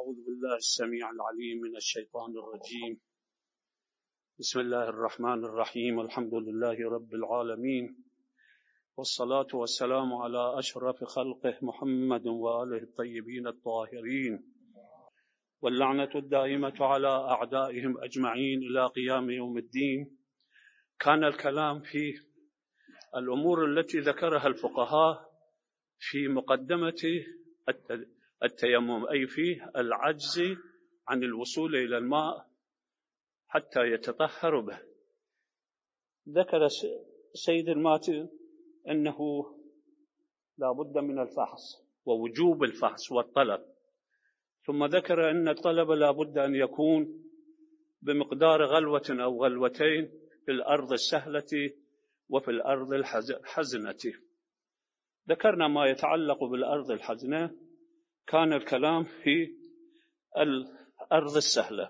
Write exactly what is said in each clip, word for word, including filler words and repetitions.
أعوذ بالله السميع العليم من الشيطان الرجيم. بسم الله الرحمن الرحيم. الحمد لله رب العالمين، والصلاة والسلام على أشرف خلقه محمد وآله الطيبين الطاهرين، واللعنة الدائمة على أعدائهم أجمعين إلى قيام يوم الدين. كان الكلام في الأمور التي ذكرها الفقهاء في مقدمة التيمم، أي في العجز عن الوصول إلى الماء حتى يتطهر به. ذكر سيد الماتي أنه لا بد من الفحص ووجوب الفحص والطلب، ثم ذكر أن الطلب لا بد أن يكون بمقدار غلوة أو غلوتين في الأرض السهلة وفي الأرض الحزنة. ذكرنا ما يتعلق بالأرض الحزنة، كان الكلام في الأرض السهلة.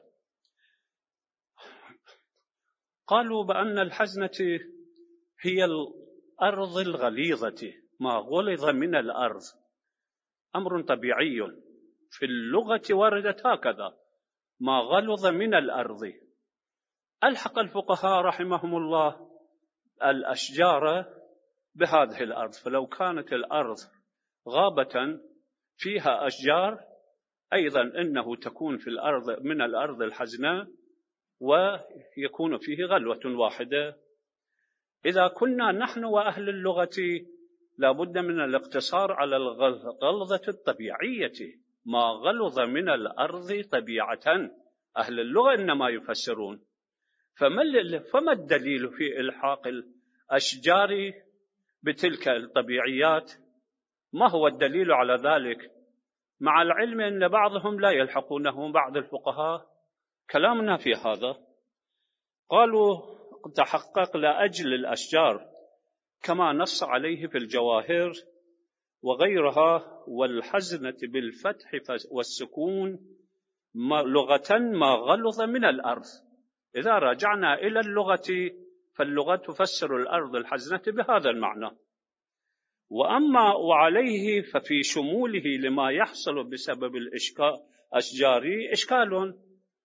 قالوا بأن الحزنة هي الأرض الغليظة، ما غلظ من الأرض، أمر طبيعي في اللغة وردت هكذا، ما غلظ من الأرض. ألحق الفقهاء رحمهم الله الأشجار بهذه الأرض، فلو كانت الأرض غابة فيها أشجار أيضا إنه تكون في الأرض من الأرض الحزنة ويكون فيه غلوة واحدة. إذا كنا نحن وأهل اللغة لابد من الاقتصار على الغلظة الطبيعية، ما غلظ من الأرض طبيعة، أهل اللغة إنما يفسرون. فما الدليل في إلحاق الأشجار بتلك الطبيعيات؟ ما هو الدليل على ذلك؟ مع العلم أن بعضهم لا يلحقونه، بعض الفقهاء كلامنا في هذا. قالوا تحقق لأجل الأشجار كما نص عليه في الجواهر وغيرها، والحزنة بالفتح والسكون لغة ما غلظ من الأرض. إذا رجعنا إلى اللغة فاللغة تفسر الأرض الحزنة بهذا المعنى. وأما وعليه ففي شموله لما يحصل بسبب الأشجار إشكال،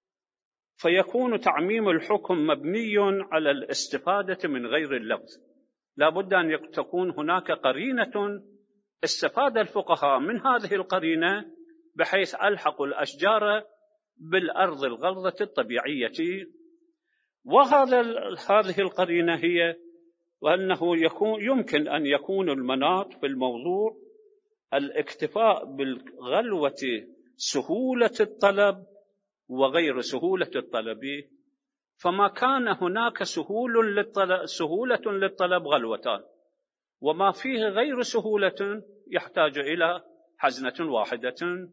فيكون تعميم الحكم مبني على الاستفادة من غير اللفظ. لا بد أن تكون هناك قرينة استفاد الفقهاء من هذه القرينة بحيث ألحقوا الأشجار بالأرض الغلظة الطبيعية. وهذا هذه القرينة هي وأنه يكون يمكن أن يكون المناط في الموضوع الاكتفاء بالغلوة سهولة الطلب وغير سهولة الطلب، فما كان هناك سهول للطلب سهولة للطلب غلوتان، وما فيه غير سهولة يحتاج إلى حزنة واحدة.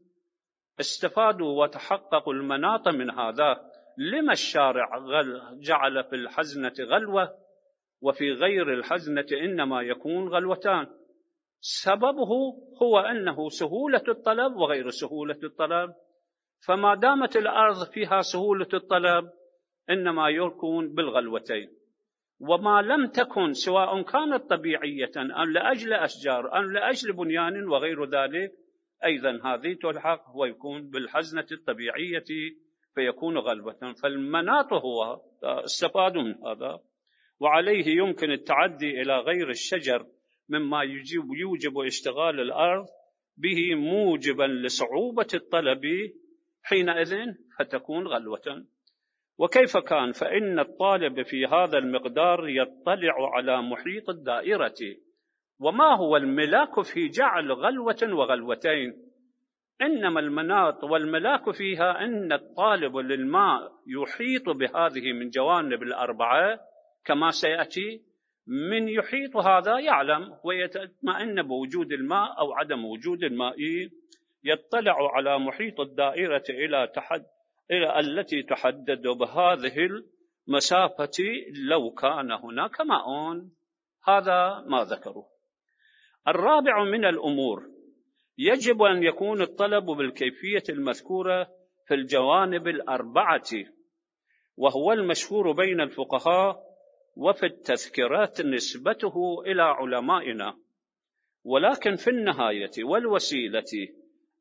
استفادوا وتحققوا المناط من هذا. لما الشارع جعل في الحزنة غلوة وفي غير الحزنة إنما يكون غلوتان؟ سببه هو أنه سهولة الطلب وغير سهولة الطلب، فما دامت الأرض فيها سهولة الطلب إنما يكون بالغلوتين، وما لم تكن سواء كانت طبيعية أو لأجل أشجار أو لأجل بنيان وغير ذلك أيضا هذه تلحق ويكون بالحزنة الطبيعية فيكون غلوة. فالمناط هو استفاد من هذا. وعليه يمكن التعدي إلى غير الشجر مما يجب, يوجب اشتغال الأرض به موجبا لصعوبة الطلب، حينئذ فتكون غلوة. وكيف كان؟ فإن الطالب في هذا المقدار يطلع على محيط الدائرة. وما هو الملاك في جعل غلوة وغلوتين؟ إنما المناط والملاك فيها أن الطالب للماء يحيط بهذه من جوانب الأربعة كما سيأتي. من يحيط هذا يعلم ويطمئن بوجود الماء أو عدم وجود الماء. يطلع على محيط الدائرة إلى تحد إلى التي تحدد بهذه المسافة لو كان هناك ماء. هذا ما ذكره. الرابع من الأمور يجب أن يكون الطلب بالكيفية المذكورة في الجوانب الأربعة، وهو المشهور بين الفقهاء وفي التذكيرات نسبته إلى علمائنا. ولكن في النهاية والوسيلة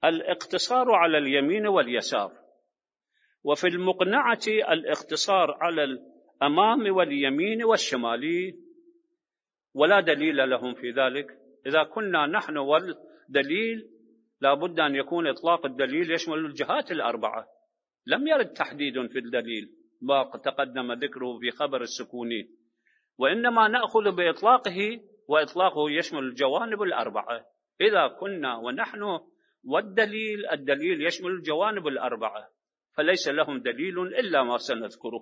الاقتصار على اليمين واليسار، وفي المقنعة الاقتصار على الأمام واليمين والشمال، ولا دليل لهم في ذلك. إذا كنا نحن والدليل لابد أن يكون إطلاق الدليل يشمل الجهات الأربعة، لم يرد تحديد في الدليل ما تقدم ذكره في خبر السكوني، وإنما نأخذ بإطلاقه، وإطلاقه يشمل الجوانب الأربعة. إذا كنا ونحن والدليل الدليل يشمل الجوانب الأربعة، فليس لهم دليل إلا ما سنذكره.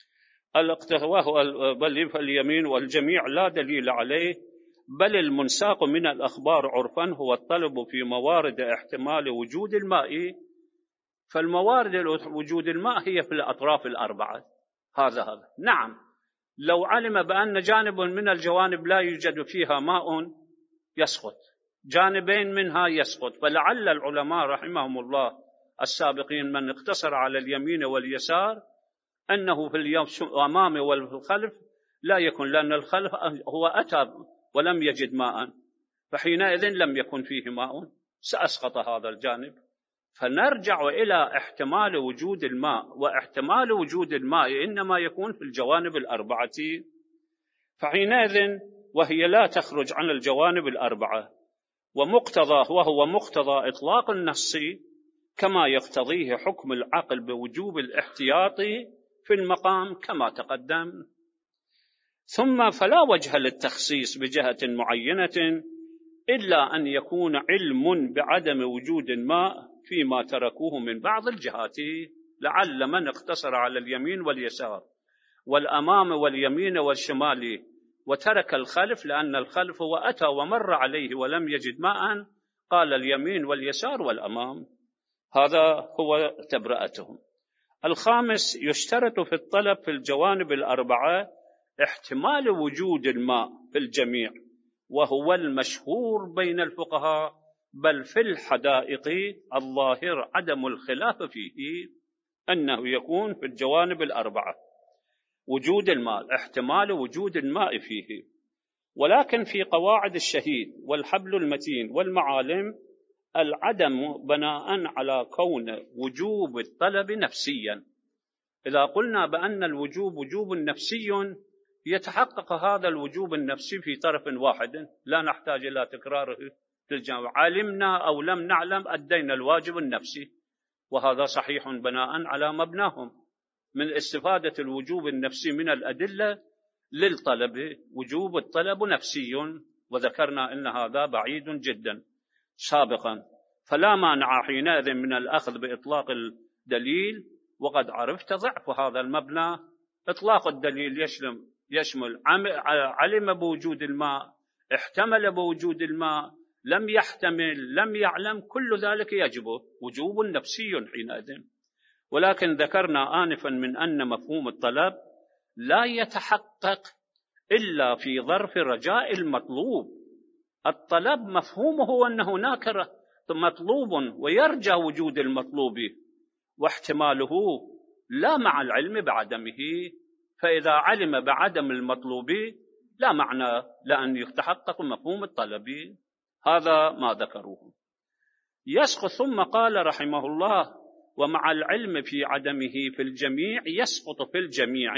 بل اليمين والجميع لا دليل عليه، بل المنساق من الأخبار عرفا هو الطلب في موارد احتمال وجود الماء، فالموارد وجود الماء هي في الأطراف الأربعة. هذا هذا نعم، لو علم بأن جانب من الجوانب لا يوجد فيها ماء يسقط، جانبين منها يسقط، فلعل العلماء رحمهم الله السابقين من اقتصر على اليمين واليسار أنه في الأمام والخلف لا يكون، لأن الخلف هو أتى ولم يجد ماء، فحينئذ لم يكن فيه ماء سأسقط هذا الجانب. فنرجع إلى احتمال وجود الماء، واحتمال وجود الماء إنما يكون في الجوانب الأربعة، فحينئذ وهي لا تخرج عن الجوانب الأربعة، ومقتضاه وهو مقتضى إطلاق النص كما يقتضيه حكم العقل بوجوب الاحتياط في المقام كما تقدم. ثم فلا وجه للتخصيص بجهة معينة إلا أن يكون علم بعدم وجود الماء فيما تركوه من بعض الجهات، لعل من اقتصر على اليمين واليسار والأمام واليمين والشمال وترك الخلف، لأن الخلف هو أتى ومر عليه ولم يجد ماء، قال اليمين واليسار والأمام، هذا هو تبرأتهم. الخامس، يشترط في الطلب في الجوانب الأربعة احتمال وجود الماء في الجميع، وهو المشهور بين الفقهاء، بل في الحدائق الظاهر عدم الخلاف فيه أنه يكون في الجوانب الأربعة وجود الماء، احتمال وجود الماء فيه. ولكن في قواعد الشهيد والحبل المتين والمعالم العدم بناء على كون وجوب الطلب نفسيا. إذا قلنا بأن الوجوب وجوب نفسي، يتحقق هذا الوجوب النفسي في طرف واحد، لا نحتاج إلى تكراره في الجامعة، علمنا أو لم نعلم أدينا الواجب النفسي، وهذا صحيح بناء على مبناهم من استفادة الوجوب النفسي من الأدلة للطلب. وجوب الطلب نفسي، وذكرنا أن هذا بعيد جدا سابقا، فلا مانع حينئذ من الأخذ بإطلاق الدليل. وقد عرفت ضعف هذا المبنى، إطلاق الدليل يشمل, يشمل علم بوجود الماء، احتمل بوجود الماء، لم يحتمل، لم يعلم، كل ذلك يجب وجوب نفسي حينئذ. ولكن ذكرنا آنفا من أن مفهوم الطلب لا يتحقق إلا في ظرف رجاء المطلوب. الطلب مفهومه أن هناك مطلوب ويرجى وجود المطلوب، واحتماله لا مع العلم بعدمه، فإذا علم بعدم المطلوب لا معنى لأن يتحقق مفهوم الطلب. هذا ما ذكروه. يسقط. ثم قال رحمه الله: ومع العلم في عدمه في الجميع يسقط في الجميع.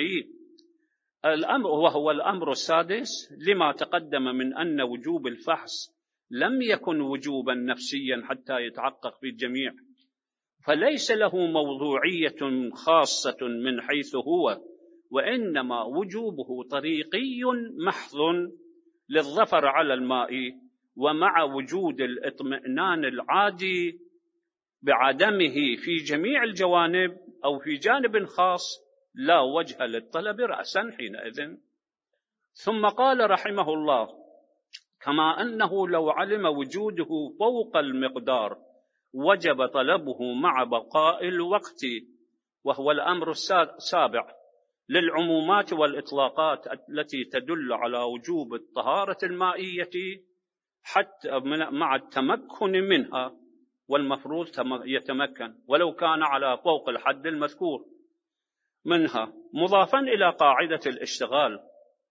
الأمر وهو الأمر السادس لما تقدم من أن وجوب الفحص لم يكن وجوبا نفسيا حتى يتحقق في الجميع، فليس له موضوعية خاصة من حيث هو، وإنما وجوبه طريقي محض للظفر على الماء، ومع وجود الاطمئنان العادي بعدمه في جميع الجوانب أو في جانب خاص لا وجه للطلب رأسا حينئذ. ثم قال رحمه الله: كما أنه لو علم وجوده فوق المقدار وجب طلبه مع بقاء الوقت، وهو الأمر السابع للعمومات والإطلاقات التي تدل على وجوب الطهارة المائية حتى مع التمكن منها، والمفروض يتمكن ولو كان على فوق الحد المذكور منها، مضافا إلى قاعدة الاشتغال،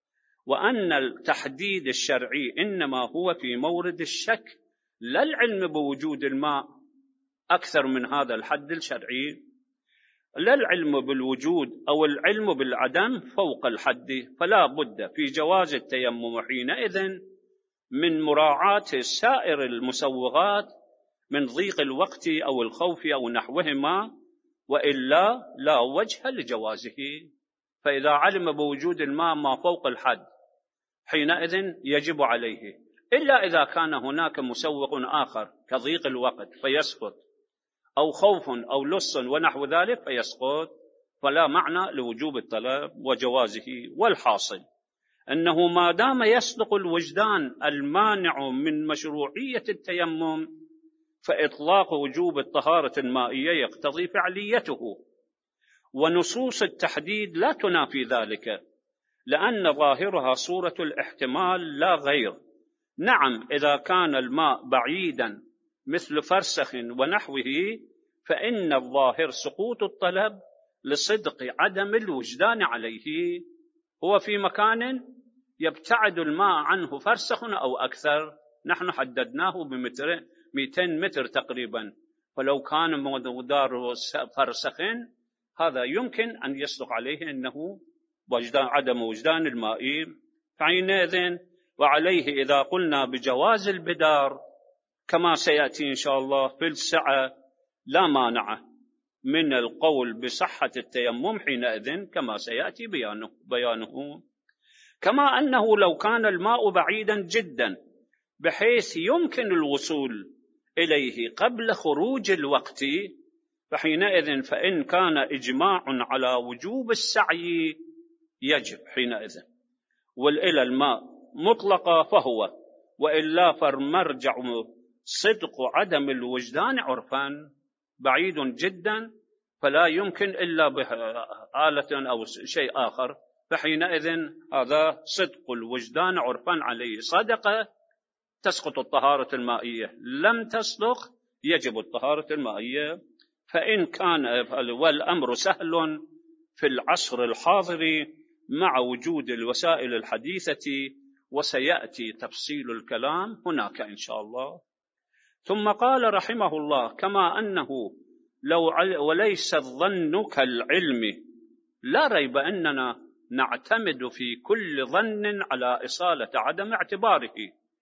وأن التحديد الشرعي إنما هو في مورد الشك لا العلم بوجود الماء، أكثر من هذا الحد الشرعي، لا العلم بالوجود أو العلم بالعدم فوق الحد، فلا بد في جواز التيمم حينئذ من مراعاة سائر المسوغات من ضيق الوقت أو الخوف أو نحوهما، وإلا لا وجه لجوازه. فإذا علم بوجود الماء ما فوق الحد حينئذ يجب عليه، إلا إذا كان هناك مسوغ آخر كضيق الوقت فيسقط، أو خوف أو لص ونحو ذلك فيسقط، فلا معنى لوجوب الطلب وجوازه. والحاصل أنه ما دام يصدق الوجدان المانع من مشروعية التيمم، فإطلاق وجوب الطهارة المائية يقتضي فعليته، ونصوص التحديد لا تنافي ذلك، لأن ظاهرها صورة الاحتمال لا غير. نعم، إذا كان الماء بعيدا مثل فرسخ ونحوه فإن الظاهر سقوط الطلب لصدق عدم الوجدان عليه. هو في مكان يبتعد الماء عنه فرسخ أو أكثر، نحن حددناه بمتر مئتين متر تقريبا، فلو كان مدار فرسخ هذا يمكن أن يصدق عليه أنه وجدان عدم وجدان الماء. فحينئذ وعليه إذا قلنا بجواز البدار كما سيأتي إن شاء الله في السعة، لا مانع من القول بصحة التيمم حينئذ كما سيأتي بيانه, بيانه. كما أنه لو كان الماء بعيدا جدا بحيث يمكن الوصول إليه قبل خروج الوقت، فحينئذ فإن كان إجماع على وجوب السعي يجب حينئذ، والإلى الماء مطلقة فهو، وإلا فالمرجع صدق عدم الوجدان عرفا بعيد جدا، فلا يمكن إلا بآلة أو شيء آخر، فحينئذ هذا صدق الوجدان عرفا عليه صدقة تسقط الطهارة المائية، لم تصدق يجب الطهارة المائية. فإن كان والأمر سهل في العصر الحاضر مع وجود الوسائل الحديثة، وسيأتي تفصيل الكلام هناك إن شاء الله. ثم قال رحمه الله: كما أنه لو وليس الظن كالعلم، لا ريب أننا نعتمد في كل ظن على إصالة عدم اعتباره،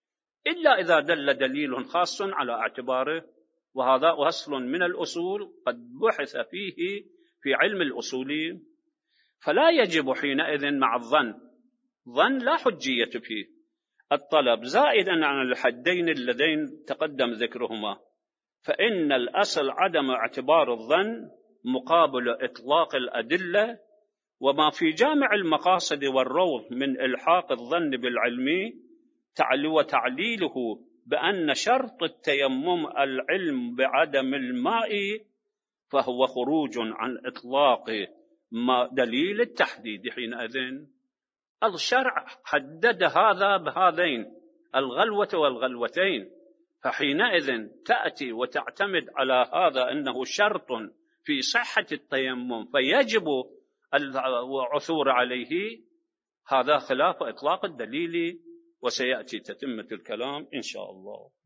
إلا إذا دل دليل خاص على اعتباره، وهذا أصل من الأصول قد بحث فيه في علم الأصول، فلا يجب حينئذ مع الظن ظن لا حجية فيه الطلب زائدا عن الحدين اللذين تقدم ذكرهما، فإن الأصل عدم اعتبار الظن مقابل إطلاق الأدلة، وما في جامع المقاصد والروض من إلحاق الظن بالعلم وتعليله بأن شرط التيمم العلم بعدم الماء، فهو خروج عن إطلاق ما دليل التحديد. حينئذ الشرع حدد هذا بهذين الغلوة والغلوتين، فحينئذ تأتي وتعتمد على هذا أنه شرط في صحة التيمم فيجب العثور عليه، هذا خلاف إطلاق الدليل، وسيأتي تتمة الكلام إن شاء الله.